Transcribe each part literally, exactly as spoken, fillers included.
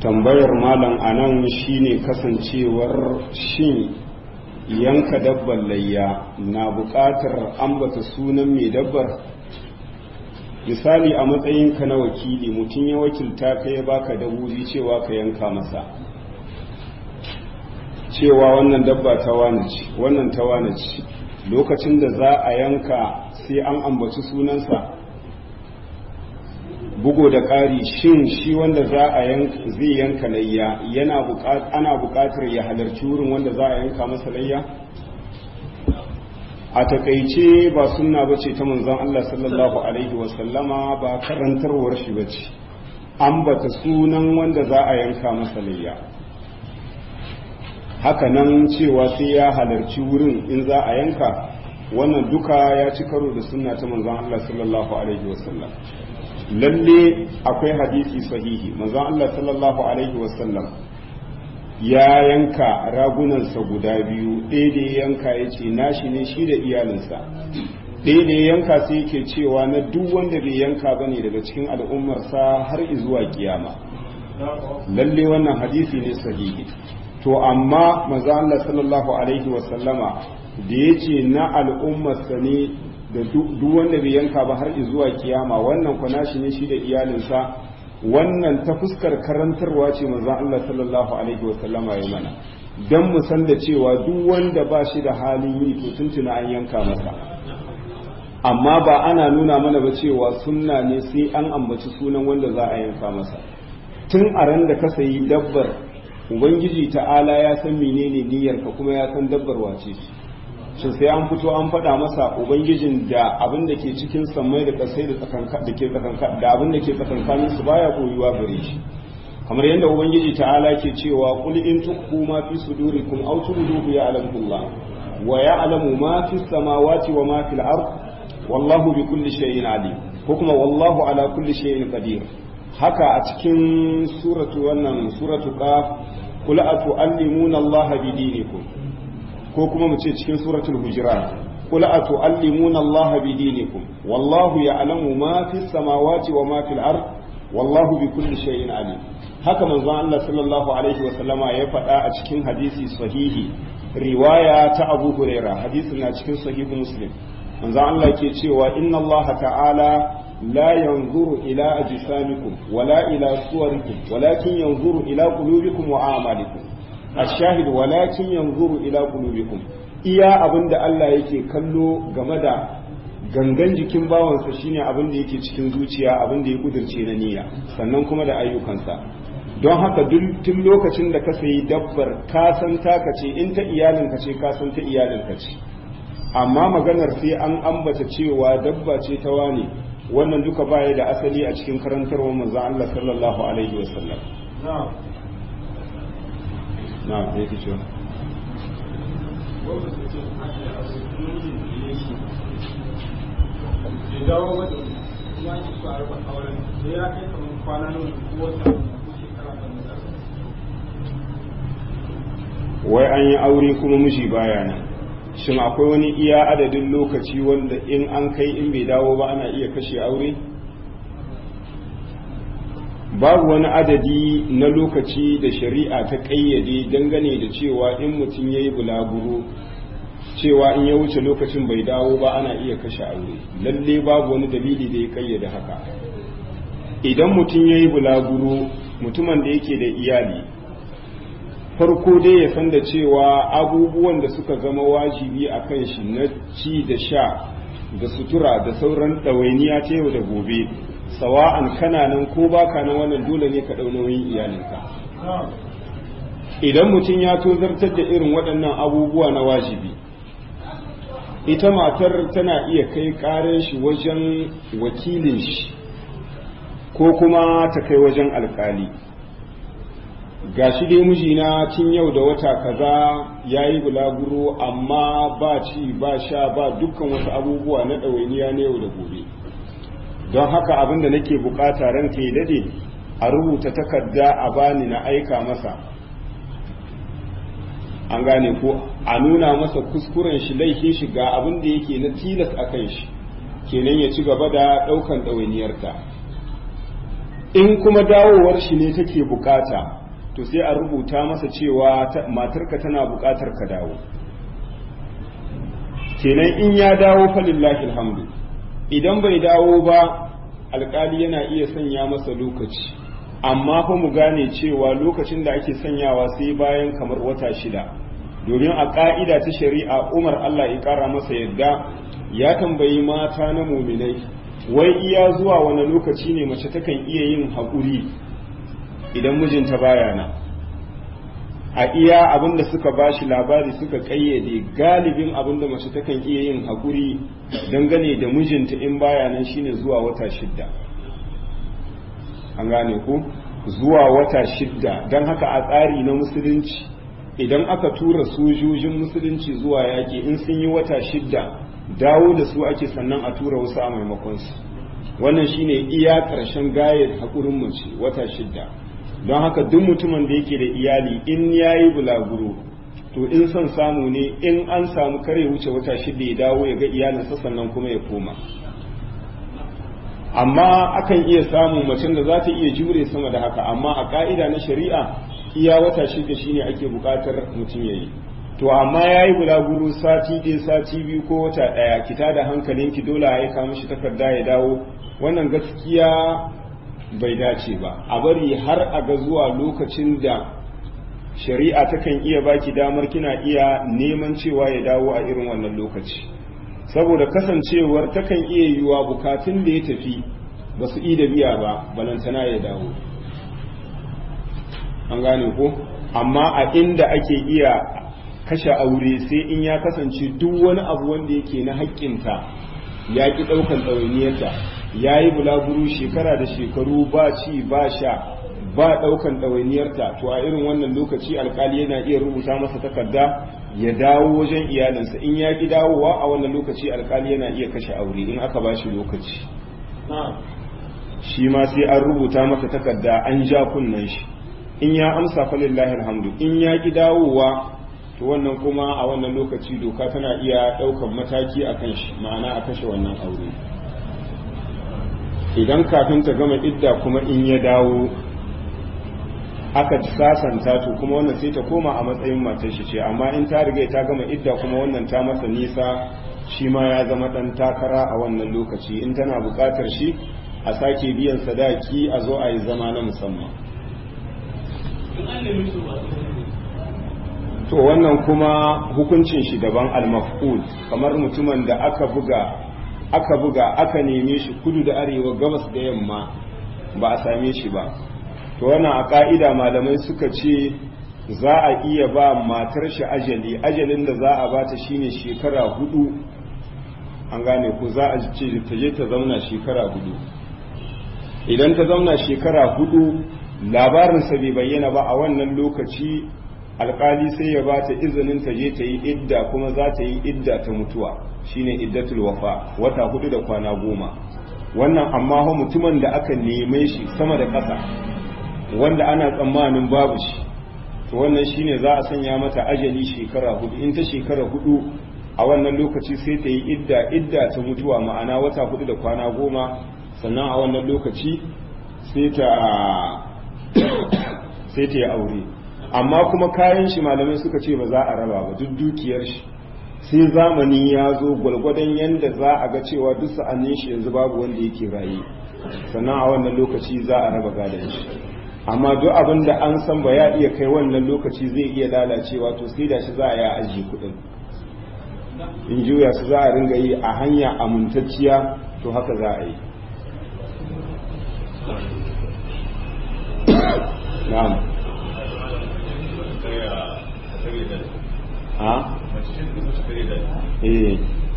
tambayar malam anan shine kasancewar shin yanka dabbar layya na buƙatar ambata sunan mai dabbar. Misali a matsayinka na wakili mutum ya wakilta ka ya baka dabbobi cewa ka yanka masa, cewa wannan dabba ta wane ce wannan ta wane ce, lokacin da za a yanka sai an ambaci sunansa. Bugo da ƙari, shin shi wanda za a yanka zai yanka layya yana ana buƙatar ya halarci wurin wanda za a yanka masa layya? A takaice ba sunna bace ta manzon Allah sallallahu alaihi wasallama, ba karantarwar shi bace ambata sunan wanda za a yanka masa layya. Haka nan cewa sai ya halarci wurin in za a yanka, wannan duka ya ci karo da sunna ta manzon Allah sallallahu alaihi wasallam. Lalle akwai hadisi sahihi, manzon Allah sallallahu alaihi wasallam ya yanka ragunansa guda biyu, ɗaya da ya yanka ya ce nashi ne shi da iyalinsa, ɗaya da ya yanka sai yake cewa na duk wanda bai yanka ba ne daga cikin al'ummarsa har zuwa kiyama. Lalle wannan hadisi ne sahihi. To amma manzo Allah sallallahu alaihi wasallama da ya ce na al'ummarsa ne da duk wanda bai yanka ba har zuwa kiyama, wannan kwa nashi ne shi da iyalinsa, wannan ta fuskar karantarwa ce manzon Allah sallallahu alaihi wasallama ya mana, dan mu san da cewa duk wanda ba shi da halin yi to tuntuna an yanka masa. Amma ba ana nuna mana ba cewa sunna ne sai an ambaci sunan wanda za a yanka masa. Tun a ran da ka sayi dabbar, ubangiji ta'ala ya san menene niyyarka kuma ya san dabbar wace ce. Shin sai an fito an faɗa masa ubangijin da abin da ke cikin sammai da kasai da tsakanka da ke tsakanka da abin da ke tsakankanin su baya koyuwa gare shi, kamar yadda ubangiji ta'ala ke cewa qul in tukhfu ma fi sudurikum aw tubduhu ya'lamullah wa ya'lamu ma fi samawati wa ma fil ard wallahu bi kulli shay'in alim, ko kuma wallahu ala kulli shay'in qadir. Haka a cikin suratu wannan suratu qaf, qul atu'allimuna allaha bidinikum, ko kuma mu ce cikin suratul hujurat, qul atu'allimuna allaha bidinikum wallahu ya'lamu ma fis samawati wa ma fil ard wallahu bi kulli shay'in alim. Haka manzon Allah sallallahu alaihi wa sallama ya faɗa a cikin hadisi sahihi, riwaya ta Abu Huraira, hadisin na cikin sahihu Muslim. Manzon Allah ke cewa inna Allah ta'ala la yanzuru ila ajsamikum wala ila suwarikum walakin yanzuru ila qulubikum wa a'malikum. الشاهد ولكن ينظر إلى قلوبكم. iya abinda Allah yake kallo game da gangan jikin bawansa shine abinda yake cikin zuciya, abinda ya kudirce na niyya, sannan kuma da ayyukansa. Don haka tun lokacin da ka sayi dabbar ka san taka ce, in ta iyalinka ce ka san ta iyalinka ce, amma maganar sai an ambata cewa dabba ce ta wane, wannan duka baya da asali a cikin karantarwar manzo Allah sallallahu alaihi wasallam. na da yake cewa wai an yi aure kuma miji baya nan, shin akwai wani iya adadin lokaci wanda in an kai in bai dawo ba ana iya kashe aure? Babu wani adadi na lokaci da shari'a ta ƙayyade dangane da cewa in mutum ya yi bulaguro, cewa in ya wuce lokacin bai dawo ba ana iya kashe aure. Lalle babu wani dalili da ya ƙayyade haka. Idan mutum ya yi bulaguro, mutumin da yake da iyali, farko dai ya san da cewa abubuwan da suka zama wajibi a kan shi na ci da sha da sutura da sauran ɗawainiya ta yau da gobe, sawa'an kana nan ko baka nan, wannan dole ne ka ɗau nauyin iyalinka. Idan mutum ya tozartar da irin waɗannan abubuwa na wajibi, ita matar tana iya kai ƙarar shi wajen wakilin shi ko kuma ta kai wajen alƙali. Ga shi dai mijina tun yau da wata kaza ya yi bulaguro, amma ba ci ba sha ba dukkan wasu abubuwa na ɗawainiya na yau da gobe. Don haka abin da nake bukata ranka ya dade a rubuta takarda a bani na aika masa, an gane ko a nuna masa kuskuren shi, laifin shi ga abin da yake na tilas a kan shi, kenan ya ci gaba da daukan ɗawainiyarta. in kuma dawowar shi ne take bukata to sai a rubuta masa cewa matarka tana bukatar ka dawo. Kenan in ya dawo falillahi alhamdu, idan bai dawo ba alkali yana iya sanya masa lokaci, amma fa mu gane cewa lokacin da ake sanyawa sai bayan kamar wata shida, domin a ka'ida ta shari'a Umar Allah ya kara masa yadda ya tambayi mata na muminai wai iya zuwa wani lokaci ne mace takan iya yin haƙuri idan mijinta baya nan. A iya abinda suka bashi labari suka kayyade galibin abinda mace takan iya yin haƙuri dangane da mijinta in baya nan shine zuwa wata shidda. An gane ku? Zuwa wata shidda. Don haka a tsari na musulunci idan aka tura sojojin musulunci zuwa yaƙi in sun yi wata shidda dawo da su ake sannan a tura wasu a maimakon su. Wannan shine iya ƙarshen gayar haƙurin mace wata shidda. Don haka duk mutumin da yake da iyali in yayi bulaguro to in son samu ne in an samu kare wuce wata shidda ya dawo ya ga iyalinsa sannan kuma ya koma. Amma akan iya samun macen da za ta iya jure sama da haka, amma a ka'ida na shari'a iya wata shidda shine ake buƙatar mutum yayi. To amma yayi bulaguro sati ɗaya sati biyu ko wata ɗaya, ki tada hankalinki dole a aika mishi takarda ya dawo, wannan gaskiya bai dace ba. A bari har a ga zuwa lokacin da shari'a takan iya baki damar kina iya neman cewa ya dawo a irin wannan lokaci, saboda kasancewar takan iya yiwa bukatun da ya tafi ba su da biya ba balantana ya dawo. An gane ko? Amma a inda ake iya kashe aure sai in ya kasance duk wani abu wanda yake na haƙƙinta ya ƙi ɗaukan ɗawainiyarta, ya yi bulaguro shekara da shekaru ba ci ba sha ba ɗaukan ɗawainiyarta, to a irin wannan lokaci alkali yana iya rubuta masa takarda ya dawo wajen iyalinsa. In ya ƙi dawowa a wannan lokaci alkali yana iya kashe aure in aka ba shi lokaci. Shi ma sai an rubuta masa takarda an ja kunnen shi, in ya amsa falillahi alhamdu, in ya ƙi dawowa to wannan kuma a wannan lokaci doka tana iya ɗaukan mataki a kan shi, ma'ana a kashe wannan aure. Idan kafin ta gama idda kuma in ya dawo aka sasanta to kuma wannan sai ta koma a matsayin matar shi ce, amma in ta riga ta gama idda kuma wannan ta masa nisa, shi ma ya zama dan takara a wannan lokaci. In tana buƙatar shi a sake biyan sadaki a zo a yi zama na musamman. To wannan kuma hukuncin shi daban, al-maf'ul, kamar mutumin da aka buga aka buga aka neme shi kudu da arewa gabas da yamma ba a same shi ba, to wannan a ka'ida malamai suka ce za a iya ba matar shi ajali, ajalin da za a bata shine shekara hudu. An gane ko? Za a ce ta je ta zauna shekara hudu. Idan ta zauna shekara hudu labarinsa bai bayyana ba a wannan lokaci alkali sai ya bata izinin ta je ta yi idda, kuma za ta yi idda ta mutuwa shine iddatul wafa, wata hudu da kwana goma. Wannan amma ho mutumin da aka neme shi sama da ƙasa wanda ana tsammanin babu shi, to wannan shine za a sanya mata ajali shekara hudu. In ta shekara hudu a wannan lokaci sai ta yi idda idda ta mutuwa, ma'ana wata hudu da kwana goma, sannan a wannan lokaci sai ta sai ta yi aure. Amma kuma kayan shi malamai suka ce ba za a raba ba, duk dukiyar shi sai zamani ya zo gwalgwadon yanda za a ga cewa duk sa'annin shi yanzu babu wanda yake raye, sannan a wannan lokaci za a raba gadon shi. Amma duk abin da an san ba ya iya kai wannan lokaci zai iya lalacewa, to sai da shi za a yi ajiye kuɗin, in juya su za a ringa yi a hanya amintacciya, to haka za a yi. na'am ha eh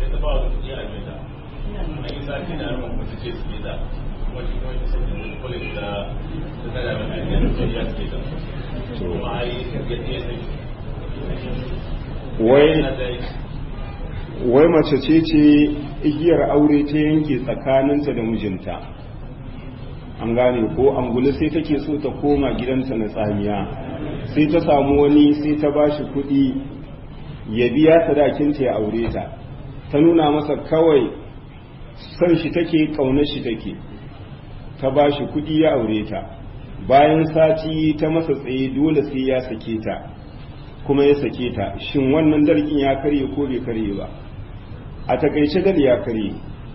wai wai mace ce ce igiyar aure ta yanke tsakaninta da mijinta, an gane ko, angulu sai take so ta koma gidanta na tsamiya, sai ta samu wani sai ta bashi kuɗi ya biya sadakinta ya aure ta, ta nuna masa kawai son shi take, ƙaunar shi take, ta ba shi kuɗi ya aure ta, bayan sati ta masa tsaye dole sai ya sake ta kuma ya sake ta, shin wannan dalkin ya karye ko bai karye ba? A takaice dal ya karye,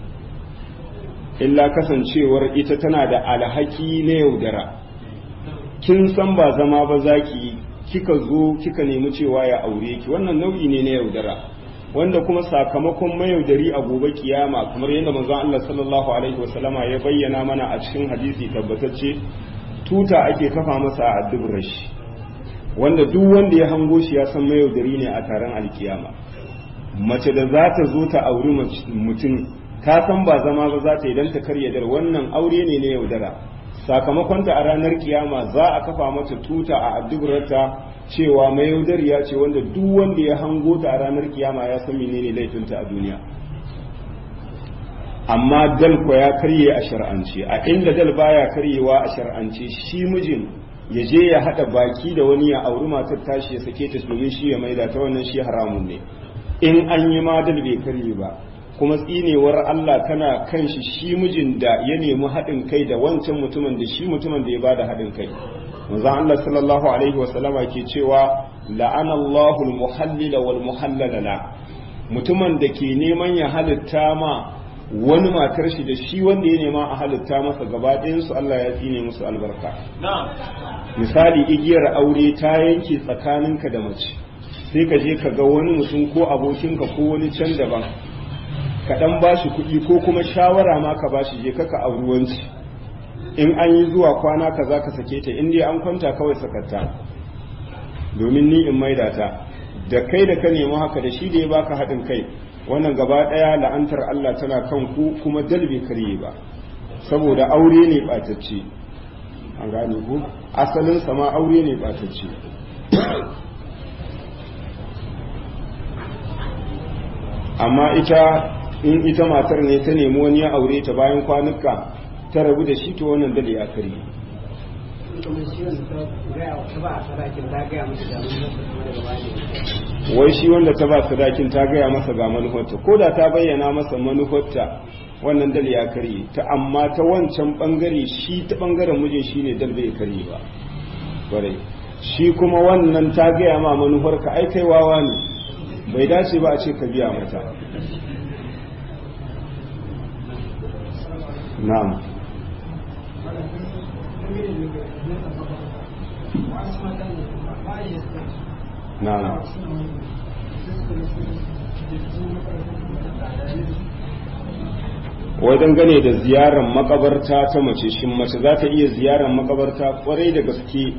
illa kasancewar ita tana da alhaki na yaudara. Kin san ba zama ba zaki, kika zo kika nemi cewa ya aure ki, wannan nau'i ne na yaudara, wanda kuma sakamakon mayaudari a gobe kiyama, kamar yadda manzon Allah sallallahu alaihi wasallama ya bayyana mana a cikin hadisi tabbatacce, tuta ake kafa masa a addubar shi, wanda duk wanda ya hango shi ya san mayaudari ne a taron alkiyama. Mace da za ta zo ta auri mutum ta san ba zama ba za ta idan ta karya dar, wannan aure ne na yaudara. Sakamakonta a ranar kiyama za a kafa mata tuta a addubarta cewa mayaudariya ce, wanda duk wanda ya hango ta a ranar kiyama ya san menene laifinta a duniya. Amma dal ko ya karye a shar'ance, a inda dal baya karyewa a shar'ance, shi mijin ya je ya hada baki da wani ya auri matar tashi ya sake ta domin shi ya maida ta, wannan shi haramun ne. In an yi ma dal bai karye ba, kuma tsinewar Allah tana kan shi shi mijin da ya nemi haɗin kai da wancan mutumin da shi mutumin da ya bada haɗin kai. Manzon Allah sallallahu alaihi wa sallama ke cewa la'ana Allahu al-muhallila wal muhallala la, mutumin da ke neman ya halitta ma wani matar shi da shi wanda ya nema a halitta masa gaba ɗayan su Allah ya tsine musu albarka. Misali, igiyar aure ta yanke tsakaninka da mace, sai ka je ka ga wani mutum ko abokinka ko wani can daban, ka dan bashi kuɗi ko kuma shawara ma ka bashi je ka auri wanci, in an yi zuwa kwana kaza ka sake ta, in dai an kwanta kawai sakatta domin ni in maida ta. Da kai da ka nemi haka da shi da ya baka haɗin kai, wannan gaba ɗaya la'antar Allah tana kan ku, kuma dalbe karye ba, saboda aure ne ɓatacce. An gane ku, asalin sama aure ne ɓatacce. Amma ita in ita matar ne ta nemi wani ya aure ta, bayan kwanuka ta rabu da shi, to wannan dale ya kare. Wai shi wanda ta ba sadakin ta gaya masa ga manufarta, ko da ta bayyana masa manufarta, wannan dale ya kare ta, amma ta wancan bangare shi ta bangaren mijin shi ne dal bai kare ba. Kwarai, shi kuma wannan ta gaya ma manufarka, ai kai wawa ne, bai dace ba a ce ka biya mata. Na'am. Na'am. Wajen gane da ziyarar makabarta ta mace, shin mace za ta iya ziyarar makabarta? Kwarai da gaske,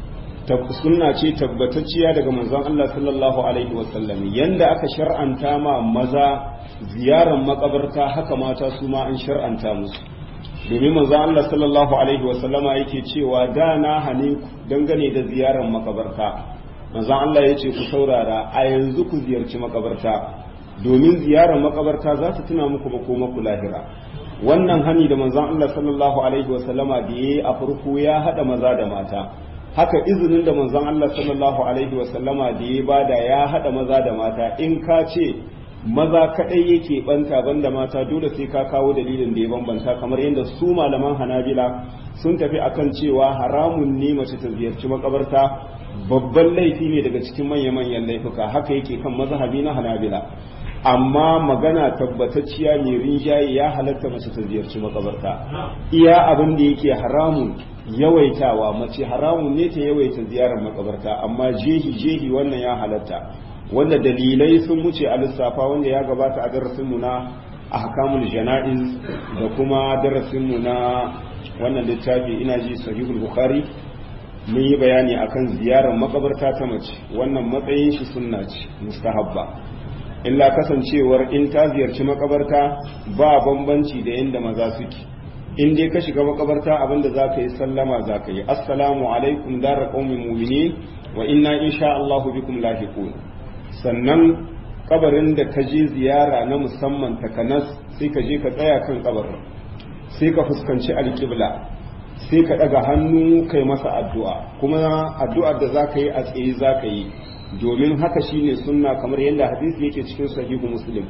sunna ce tabbatacciya daga manzon Allah sallallahu alaihi wasallam. Yanda aka shar'anta ma maza ziyarar makabarta, haka mata su ma an shar'anta musu. Domin manzon Allah sallallahu alaihi wasallama yake cewa da na hane ku dangane da ziyarar makabarta. Manzon Allah ya ce ku saurara, a yanzu ku ziyarci makabarta, domin ziyarar makabarta za ta tuna muku makomaku lahira. Wannan hani da manzon Allah sallallahu alaihi wasallama da yayi a farko ya hada maza da mata. Haka izinin da manzon Allah sallallahu alaihi wasallama da ya bada ya hada maza da mata. In ka ce maza kadai yake banta banda mata, dole sai ka kawo dalilin da ya bambanta, kamar yadda su malaman Hanabila sun tafi akan cewa haramun ne mace ta ziyarci makabarta, babban laifi ne daga cikin manya-manyan laifuka. Haka yake kan mazhabi na Hanabila. Amma magana tabbatacciya mai rinjaye ya halatta mace ta ziyarci makabarta. Iya abin da yake haramun yawaitawa, mace haramun ne ta yawaita ziyarar makabarta, amma jehi jehi wannan ya halatta, wanda dalilai sun wuce a lissafa, wanda ya gabata a darasinmu na ahkamul jana'iz da kuma darasinmu na wannan littafi ina ji sahihul bukhari, mun yi bayani akan ziyarar makabarta ta mace. Wannan matsayin shi sunna ce mustahabba, illa kasancewar in ta ziyarci makabarta ba bambanci da yanda maza suke. In dai ka shiga makabarta, abinda za ka yi sallama za ka yi, assalamu alaikum dara qaumin mu'minin wa inna insha Allah bikum lahiqun. Sannan kabarin da ka je ziyara na musamman takanas, sai ka je ka tsaya kan kabarin, sai ka fuskanci alƙibla, sai ka daga hannu kai masa addu'a, kuma addu'ar da za ka yi a tsaye za ka yi, domin haka shine sunna, kamar yadda hadisi yake cikin sahihu muslim.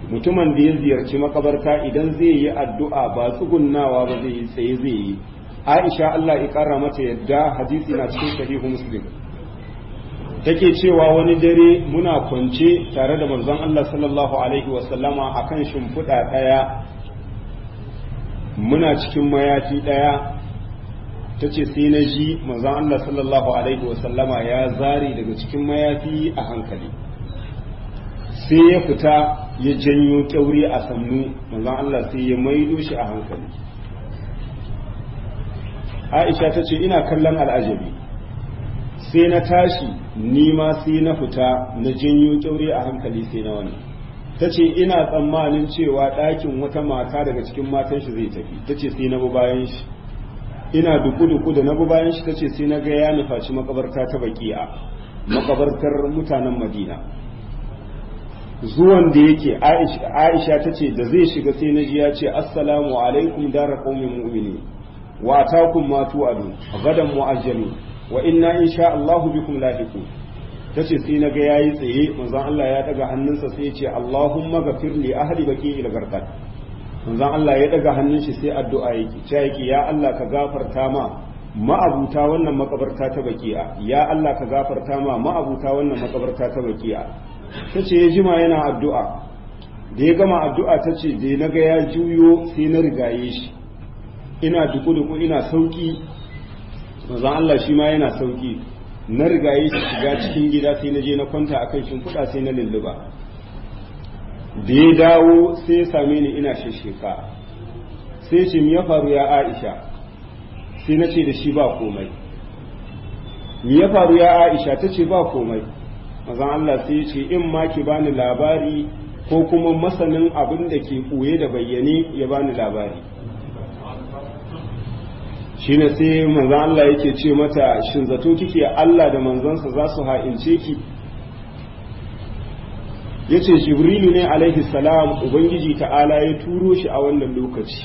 mutumin da ya ziyarci makabarta idan zai yi addu'a ba tsugunnawa ba zai yi tsaye zai yi. Aisha Allah ya kara mata yadda, hadisi na cikin sahihu Muslim, take cewa wani dare muna kwance tare da manzon Allah sallallahu alaihi wasallama akan shimfiɗa ɗaya, muna cikin mayafi ɗaya. Ta ce sai na ji manzon Allah sallallahu alaihi wasallama ya zari daga cikin mayafi a hankali, sai ya fita ya janyo kyauri a sannu, manzon Allah sai ya maido shi a hankali. Aisha ta ce ina kallon al'ajabi, sai na tashi ni ma sai na fita na janyo kyauri a hankali sai na wani. Ta ce ina tsammanin cewa ɗakin wata mata daga cikin matan shi zai tafi. Ta ce sai na bi bayan shi, ina duku-duku da na bi bayan shi. Ta ce sai na ga ya nufaci makabarta ta Baqi'a, makabartar mutanen Madina. Zuwan da yake Aisha ta ce da zai shiga sai na ji ya ce assalamu alaikum dara qaumin mu'minin wa atakum ma tu'adu gadan mu'ajjali wa inna insha Allah bikum lahiqun. tace sai naga yayi tsaye manzon Allah ya daga hannunsa sai ya ce Allahumma ghafir li ahli baqi'il gharqad. manzon Allah ya daga hannun shi sai addu'a yake cewa yake ya Allah ka gafarta ma ma'abuta wannan makabarta ta Baqi'a, ya Allah ka gafarta ma ma'abuta wannan makabarta ta Baqi'a. tace ya jima yana addu'a, da ya gama addu'a tace da naga ya juyo sai na rigaye shi, ina duku-duku ina sauki, manzon Allah shi ma yana sauki, na rigaye shi shiga cikin gida sai na je na kwanta akan shimfiɗa sai na lulluba. da ya dawo sai ya same ni ina shasheka, sai ce mi ya faru ya Aisha, sai na ce da shi ba komai. mi ya faru ya Aisha, ta ce ba komai. manzon Allah sai ya ce in ma ki bani labari ko kuma masanin abin da ke ɓoye da bayyane ya bani labari. shine sai manzon Allah yake ce mata shin zato kike Allah da manzansa za su ha'ince ki? yace Jibrilu ne alaihi salam, ubangiji ta'ala ya turo shi a wannan lokaci.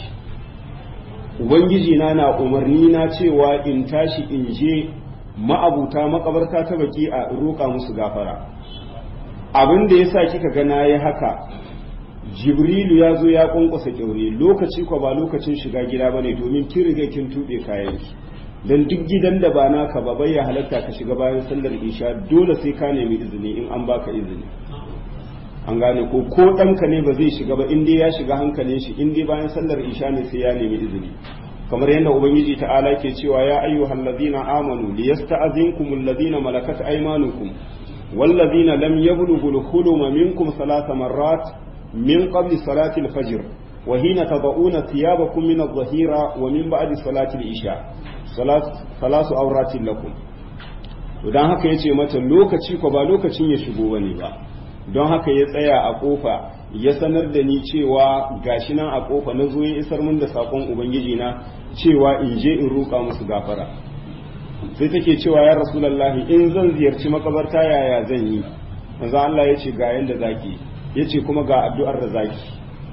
ubangiji na na umarni na cewa in tashi in je ma'abuta makabarta ta Baqi'a roƙa musu gafara. abin da yasa kika ga nayi haka, Jibrilu ya zo ya kunkusa kyaure, lokaci ko ba lokacin shiga gida bane domin kin riga kin tube kayanki. dan duk gidan da ba naka ba bai ya halatta ka shiga bayan sallar isha, dole sai ka nemi izini in an baka izini. an gane ko ko ɗanka ne ba zai shiga ba in dai ya shiga hankalin shi, in dai bayan sallar isha ne sai ya nemi izini. kamar yadda ubangiji ta'ala ke cewa ya ayyuhal ladina amanu liyasta'zinkumul ladina malakat aymanukum wal ladina lam yablughul huluma minkum thalatha marrat min qabli salati al-fajr wa hina tad'una thiyabakum min adh-dhahira wa min ba'di salati al-isha salat thalath awratin lakum. dan haka yace mata lokaci ko ba lokacin ya shigo bane ba, don haka ya tsaya a kofa ya sanar da ni cewa gashi nan a kofa na zo ya isar min da sakon ubangiji na cewa in je in roƙa musu gafara. sai take cewa ya rasulullahi in zan ziyarci makabarta yaya zan yi? manzo Allah ya ce ga yanda zaki, yace kuma ga addu'ar da zaki.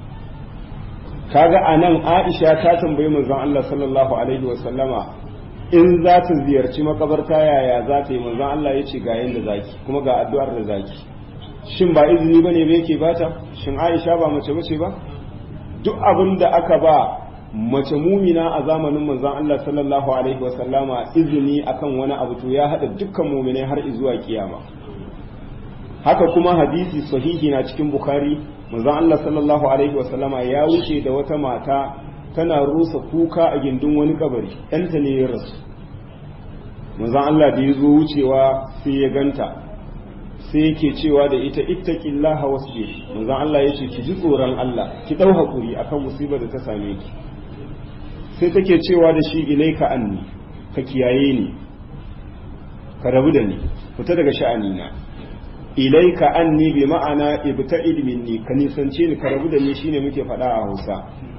kaga anan Aisha ta tambayi manzon Allah sallallahu alaihi wa sallama in za ta ziyarci makabarta yaya za ta yi? manzon Allah ya ce ga yanda zaki kuma ga addu'ar da zaki. shin ba izini bane ba yake bata? shin Aisha ba mace bace ba? duk abin da aka ba mace mumina a zamanin manzon Allah sallallahu alaihi wasallama izini akan wani abu to ya hada dukkan muminai har zuwa kiyama. haka kuma hadisi sahihi na cikin Bukhari, manzon Allah sallallahu alaihi wasallama ya wuce da wata mata tana rusa kuka a gindin wani kabari, ɗanta ne ya rasu. manzon Allah da ya zo wucewa sai ya ganta, sai yake cewa da ita ittaqillaha wasbir. manzon Allah yace ki ji tsoron Allah, ki dau hakuri akan musibar da ta same ki. sai take cewa da shi ilaika anni, ka kiyaye ni, ka rabu da ni, fita daga sha'ani na. ilaika anni bi ma'ana ibta'id minni, ka nisance ni, ka rabu da ni, shine muke faɗa a Hausa.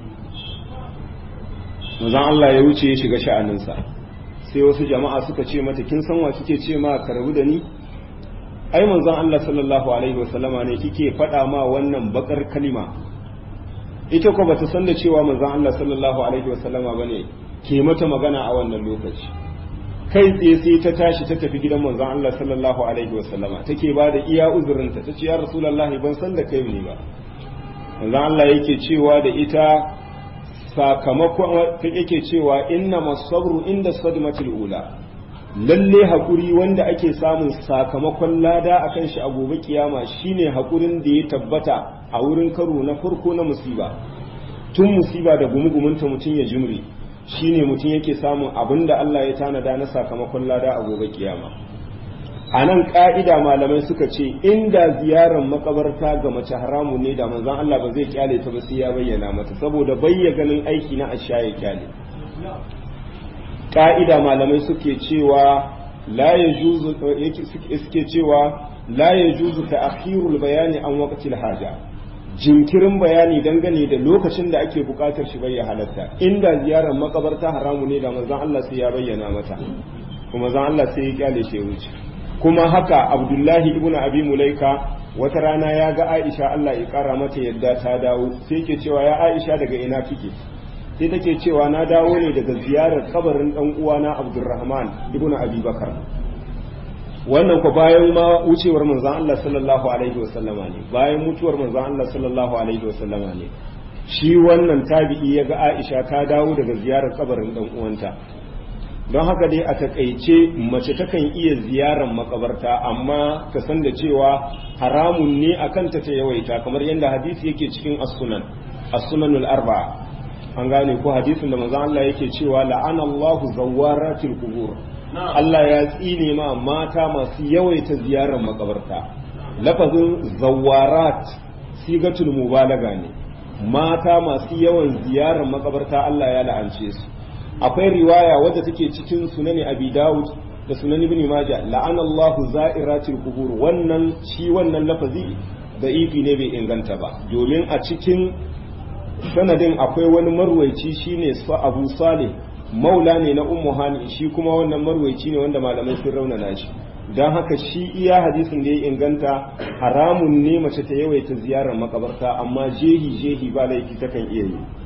manzon Allah ya wuce ya shiga sha'aninsa. sai wasu jama'a suka ce mata kin san wa kike ce ma ka rabu da ni? ai manzon Allah sallallahu alaihi wasallama ne kike faɗa ma wannan bakar kalima. ita ko bata san da cewa manzon Allah sallallahu alaihi wasallama bane ke mata magana a wannan lokaci. kai tsaye sai ta tashi ta tafi gidan manzon Allah sallallahu alaihi wasallama, take ba da iya uzurinta, tace ya rasulullahi ban san da kai ne ba, manzon Allah yake cewa da ita sakamakon yake cewa inna masabru inda sadmatil ula, lalle hakuri wanda ake samun sakamakon lada akan shi a gobe kiyama shine hakurin da ya tabbata a wurin karo na farko na musiba. Tun musiba da gumugumunta mutum ya jimri shine mutum yake samun abinda Allah ya tanada na sakamakon lada a gobe kiyama. A nan ka'ida malamai suka ce inda ziyarar makabarta ga mace haramu ne da manzon Allah ba zai kyale ta ba sai ya bayyana mata, saboda bayya ganin aiki na asha ya kyale. Ka'ida malamai suke cewa la yajuzu suke cewa la yajuzu ta'khirul bayani an waqtil haja, jinkirin bayani dangane da lokacin da ake bukatar shi bai halatta. Inda ziyarar makabarta haramu ne da manzon Allah sai ya bayyana mata, kuma manzon Allah sai ya kyale shi wuce. Kuma haka Abdullahi ibn Abi Mulaika wata rana ya ga Aisha Allah ya kara mata yadda ta dawo, sai ke cewa ya Aisha daga ina kike? Sai take cewa na dawo ne daga ziyarar kabarin dan uwana Abdurrahman ibn Abi Bakar. Wannan ko bayan ma wucewar manzon Allah sallallahu alaihi wasallama ne, bayan mutuwar manzon Allah sallallahu alaihi wasallama ne. Shi wannan tabi'i ya ga Aisha ta dawo daga ziyarar kabarin dan uwanta. Don haka dai a takaice mace takan iya ziyarar makabarta, amma ka san da cewa haramun ne a kanta ta yawaita, kamar yadda hadisi yake cikin as-sunan as-sunanul arba'a. An gane ko hadisin da manzon Allah yake cewa la'anallahu zawaratil qubur, Allah ya tsine ma mata masu yawaita ziyarar makabarta. Lafazin zawarat sigatul mubalaga ne, mata masu yawan ziyarar makabarta Allah ya la'ance su. Akwai riwaya wadda take cikin sunan Abi Dawud da sunan Ibn Majah, la'anallahu za'iratil qubur, wannan shi wannan lafazi da ifi ne bai inganta ba, domin a cikin sanadin akwai wani marwaici shine sa Abu Salih maula ne na Ummu Hani, shi kuma wannan marwaici ne wanda malamai sun raunana shi. Dan haka shi iya hadisin da ya inganta haramun ne mace ta yawaita ziyarar makabarta, amma jehi jehi ba laifi takan iya yi.